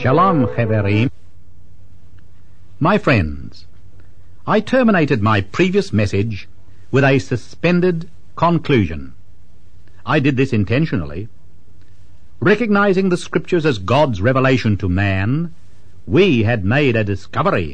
Shalom, Chaverim. My friends, I terminated my previous message with a suspended conclusion. I did this intentionally. Recognizing the Scriptures as God's revelation to man, we had made a discovery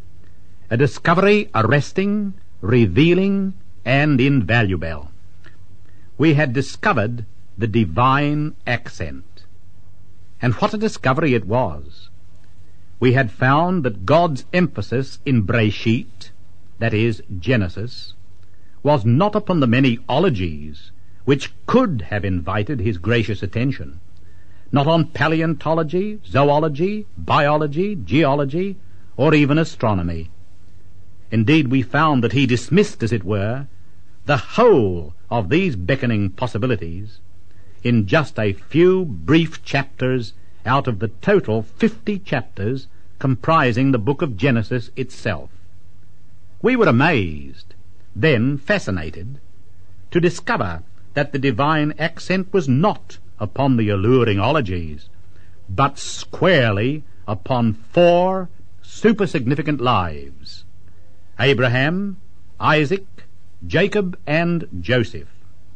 arresting, revealing, and invaluable. We had discovered the divine accent. And what a discovery it was. We had found that God's emphasis in Breshit, that is, Genesis, was not upon the many ologies which could have invited his gracious attention, not on paleontology, zoology, biology, geology, or even astronomy. Indeed, we found that he dismissed, as it were, the whole of these beckoning possibilities in just a few brief chapters out of the total 50 chapters comprising the book of Genesis itself. We were amazed, then fascinated, to discover that the divine accent was not upon the alluring ologies, but squarely upon 4 super-significant lives: Abraham, Isaac, Jacob, and Joseph.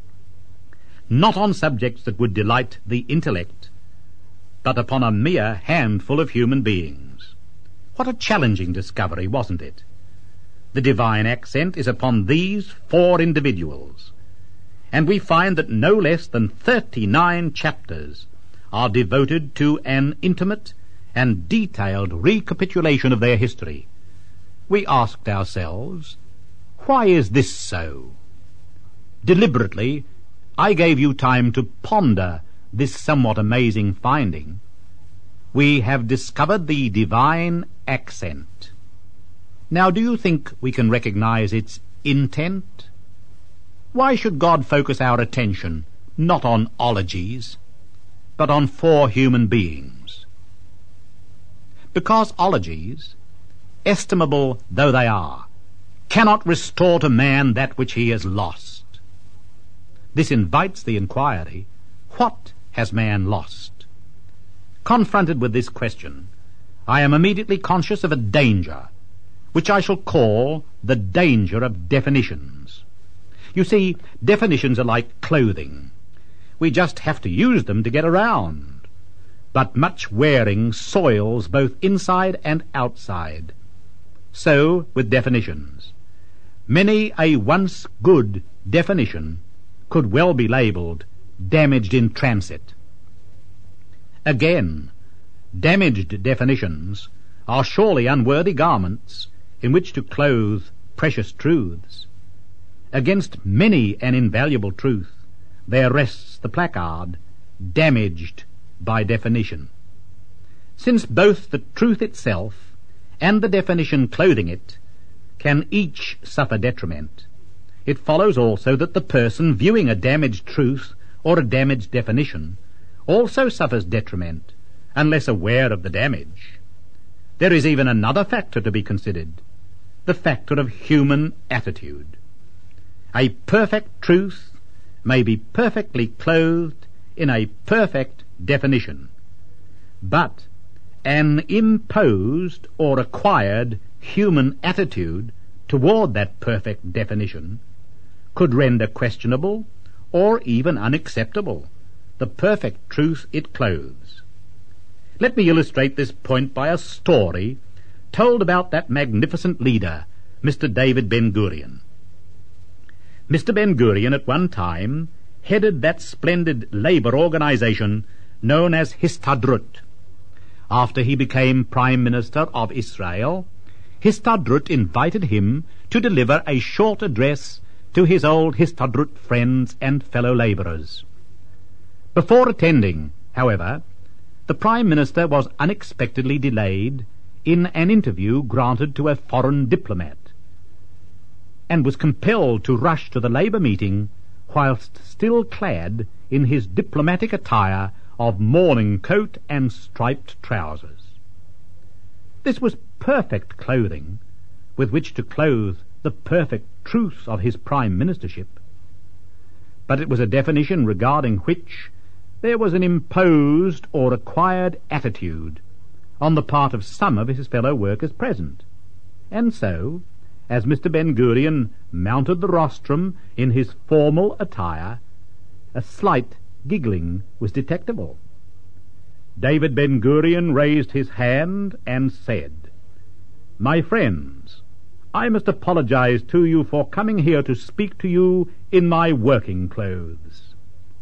Not on subjects that would delight the intellect, but upon a mere handful of human beings. What a challenging discovery, wasn't it? The divine accent is upon these 4 individuals, and we find that no less than 39 chapters are devoted to an intimate and detailed recapitulation of their history. We asked ourselves, why is this so? Deliberately, I gave you time to ponder this somewhat amazing finding. We have discovered the divine accent. Now, do you think we can recognize its intent? Why should God focus our attention not on ologies, but on 4 human beings? Because ologies, estimable though they are, cannot restore to man that which he has lost. This invites the inquiry, what has man lost? Confronted with this question, I am immediately conscious of a danger, which I shall call the danger of definitions. You see, definitions are like clothing. We just have to use them to get around. But much wearing soils both inside and outside. So with definitions. Many a once good definition could well be labeled damaged in transit. Again, damaged definitions are surely unworthy garments in which to clothe precious truths. Against many an invaluable truth there rests the placard, damaged by definition. Since both the truth itself and the definition clothing it can each suffer detriment, it follows also that the person viewing a damaged truth or a damaged definition also suffers detriment unless aware of the damage. There is even another factor to be considered, the factor of human attitude. A perfect truth may be perfectly clothed in a perfect definition, but an imposed or acquired human attitude toward that perfect definition could render questionable or even unacceptable the perfect truth it clothes. Let me illustrate this point by a story told about that magnificent leader, Mr. David Ben-Gurion. Mr. Ben-Gurion at one time headed that splendid labor organization known as Histadrut. After he became Prime Minister of Israel, Histadrut invited him to deliver a short address to his old Histadrut friends and fellow laborers. Before attending, however, the Prime Minister was unexpectedly delayed in an interview granted to a foreign diplomat, and was compelled to rush to the labor meeting whilst still clad in his diplomatic attire of morning coat and striped trousers. This was perfect clothing with which to clothe the perfect truth of his prime ministership, but it was a definition regarding which there was an imposed or acquired attitude on the part of some of his fellow workers present. And so, as Mr. Ben-Gurion mounted the rostrum in his formal attire, a slight giggling was detectable. David Ben-Gurion raised his hand and said, "My friends, I must apologize to you for coming here to speak to you in my working clothes."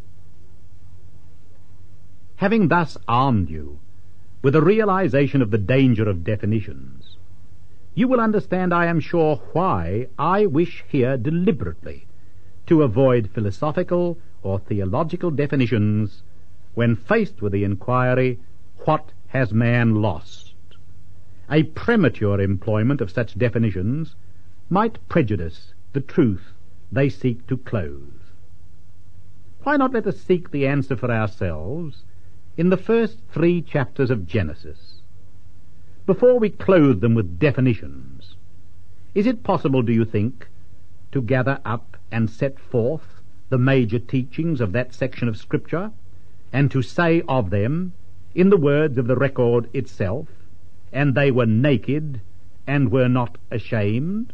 Having thus armed you with a realization of the danger of definitions, you will understand, I am sure, why I wish here deliberately to avoid philosophical or theological definitions when faced with the inquiry, what has man lost? A premature employment of such definitions might prejudice the truth they seek to clothe. Why not let us seek the answer for ourselves in the first 3 chapters of Genesis? Before we clothe them with definitions, is it possible, do you think, to gather up and set forth the major teachings of that section of Scripture, and to say of them, in the words of the record itself, "And they were naked, and were not ashamed"?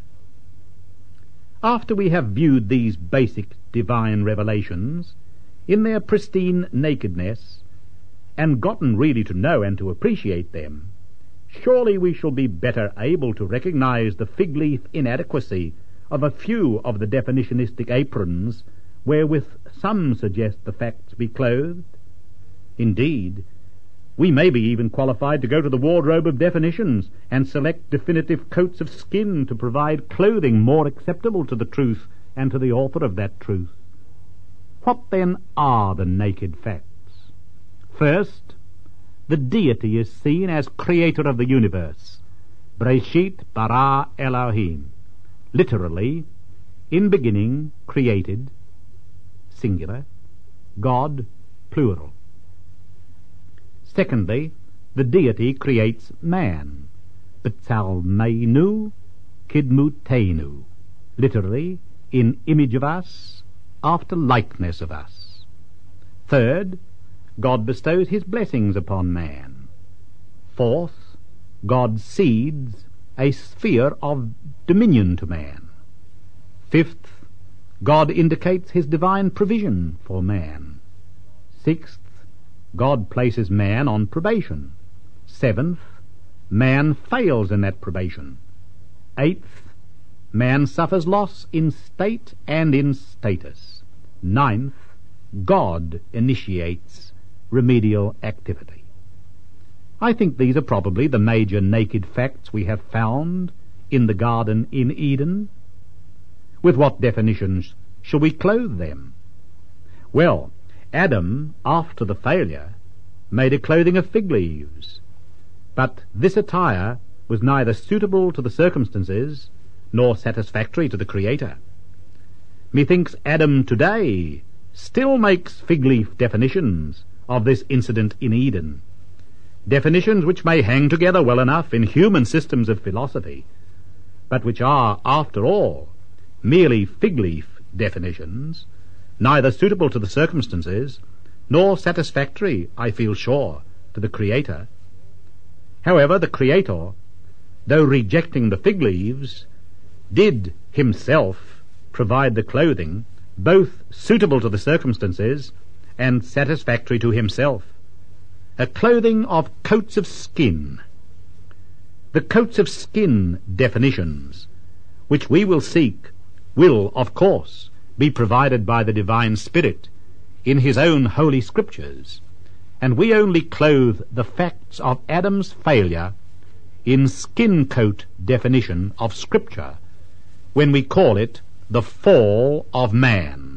After we have viewed these basic divine revelations in their pristine nakedness, and gotten really to know and to appreciate them, surely we shall be better able to recognize the fig-leaf inadequacy of a few of the definitionistic aprons wherewith some suggest the facts be clothed. Indeed, we may be even qualified to go to the wardrobe of definitions and select definitive coats of skin to provide clothing more acceptable to the truth and to the author of that truth. What then are the naked facts? First, the deity is seen as creator of the universe. Breshit bara Elohim. Literally, in beginning, created, singular, God, plural. Secondly, the deity creates man. B'tsalmeinu kidmutenu. Literally, in image of us, after likeness of us. Third, God bestows his blessings upon man. Fourth, God cedes a sphere of dominion to man. Fifth, God indicates his divine provision for man. Sixth, God places man on probation. Seventh, man fails in that probation. Eighth, man suffers loss in state and in status. Ninth, God initiates remedial activity. I think these are probably the major naked facts we have found in the garden in Eden. With what definitions shall we clothe them? Well, Adam, after the failure, made a clothing of fig leaves, but this attire was neither suitable to the circumstances nor satisfactory to the Creator. Methinks Adam today still makes fig leaf definitions of this incident in Eden, definitions which may hang together well enough in human systems of philosophy, but which are, after all, merely fig leaf definitions, neither suitable to the circumstances nor satisfactory, I feel sure, to the Creator. However, the Creator, though rejecting the fig leaves, did himself provide the clothing both suitable to the circumstances and satisfactory to himself, a clothing of coats of skin. The coats of skin definitions which we will seek will, of course, be provided by the divine Spirit in his own holy scriptures, and we only clothe the facts of Adam's failure in skin coat definition of Scripture when we call it the fall of man.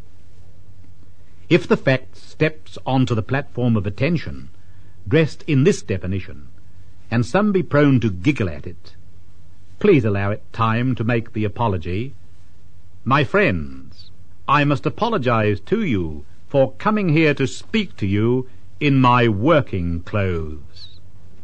If the fact steps onto the platform of attention dressed in this definition, and some be prone to giggle at it, please allow it time to make the apology. My friends, I must apologize to you for coming here to speak to you in my working clothes.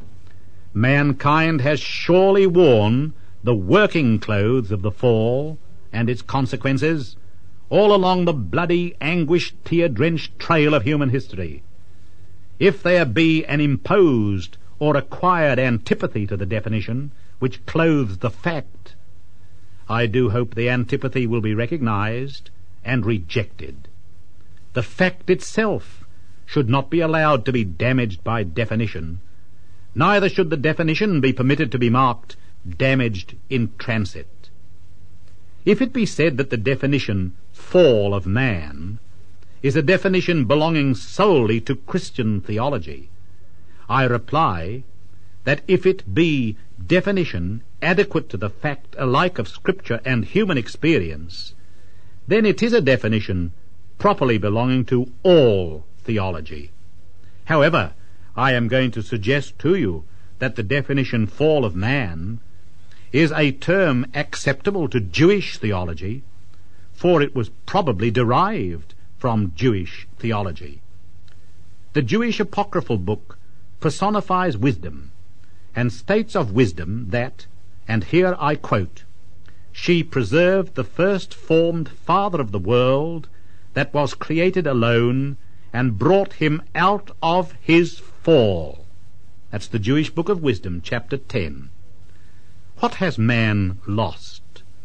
Mankind has surely worn the working clothes of the fall and its consequences all along the bloody, anguished, tear-drenched trail of human history. If there be an imposed or acquired antipathy to the definition which clothes the fact, I do hope the antipathy will be recognized and rejected. The fact itself should not be allowed to be damaged by definition, neither should the definition be permitted to be marked damaged in transit. If it be said that the definition fall of man is a definition belonging solely to Christian theology, I reply that if it be definition adequate to the fact alike of Scripture and human experience, then it is a definition properly belonging to all theology. However, I am going to suggest to you that the definition fall of man is a term acceptable to Jewish theology, for it was probably derived from Jewish theology. The Jewish apocryphal book personifies wisdom, and states of wisdom that, and here I quote, "She preserved the first formed father of the world that was created alone, and brought him out of his fall." That's the Jewish Book of Wisdom, chapter 10. What has man lost?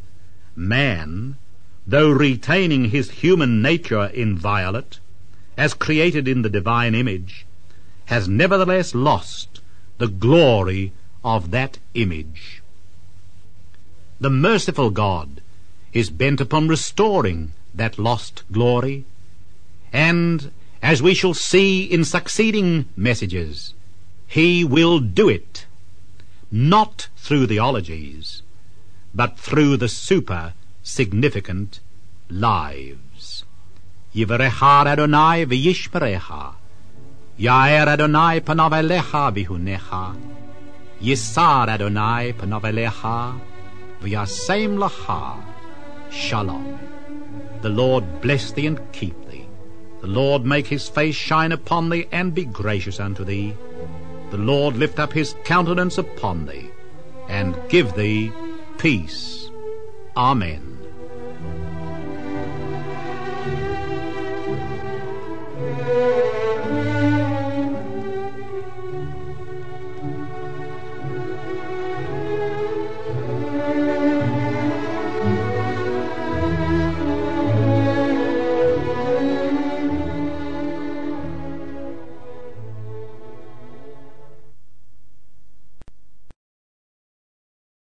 Man, though retaining his human nature inviolate, as created in the divine image, has nevertheless lost the glory of that image. The merciful God is bent upon restoring that lost glory, and, as we shall see in succeeding messages, he will do it, not through theologies, but through the super-significant lives. Yivarecha Adonai v'yishmerecha, Yair Adonai panav elecha v'hunecha, Yisar Adonai panav elecha v'yasem lacha. Shalom. The Lord bless thee and keep thee. The Lord make his face shine upon thee and be gracious unto thee. The Lord lift up his countenance upon thee and give thee peace. Amen.